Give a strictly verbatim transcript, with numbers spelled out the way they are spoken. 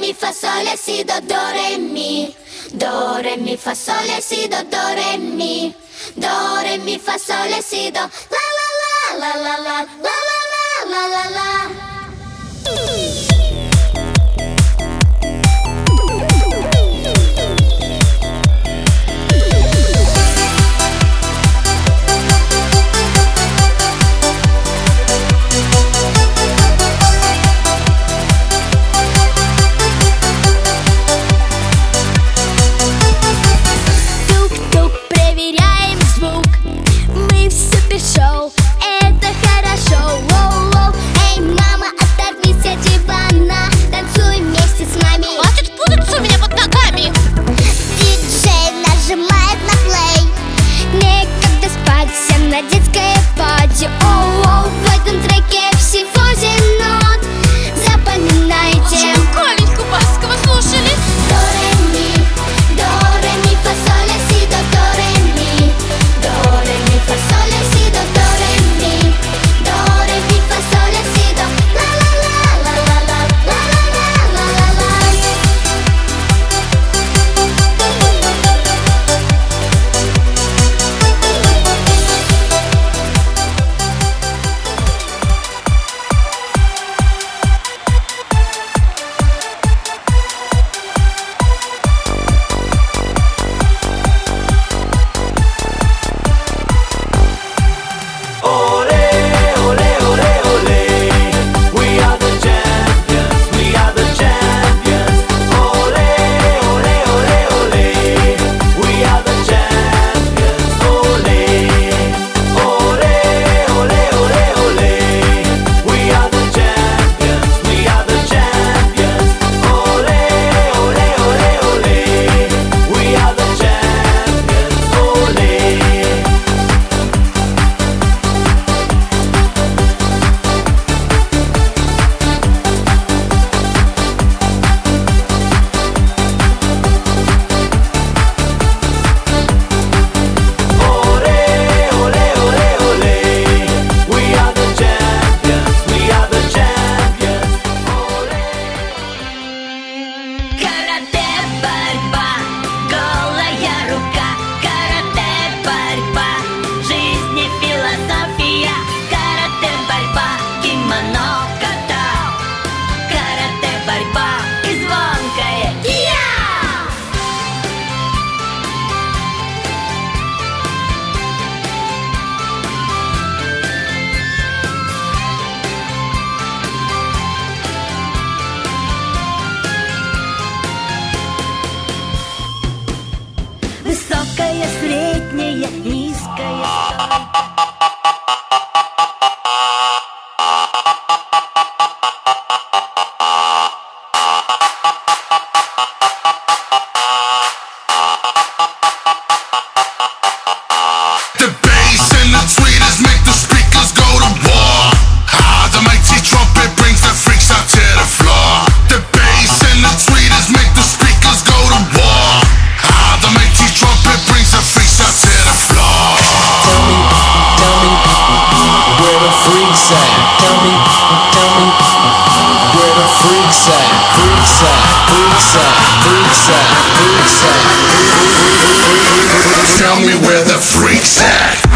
mi fa sol la si do do re mi. Do re mi fa sol la si do do re mi. Do re mi fa sol la si do. La la la la la la la la la la la. Шоу, это хорошо. Воу-воу. Эй, мама, оторвись от дивана, танцуй вместе с нами. Хватит путаться у меня под ногами. Диджей нажимает на плей. Некогда спать, всем на детское пати. Оу-оу, в этом треке всего семь нот. Запоминайте. Коленьку Баскова слушали. До ре ми, до ре ми фа соль ля си до до ре ми. До ре ми фа соль ля си до до ре ми. До ре ми фа соль ля си до. La la la la la la la la la la la. Высокая, средняя, низкая. The bass and the tweeters make the speakers go to war. Ah, the mighty trumpet brings the freaks out to the floor. The bass and the tweeters make the speakers go to war. Ah, the mighty trumpet brings the freaks out to the floor. Tell me, tell me, where the freaks at? Tell me, tell me, where the freaks at? Freaks at, freaks at, freaks at, freaks at. Tell me where the freaks at.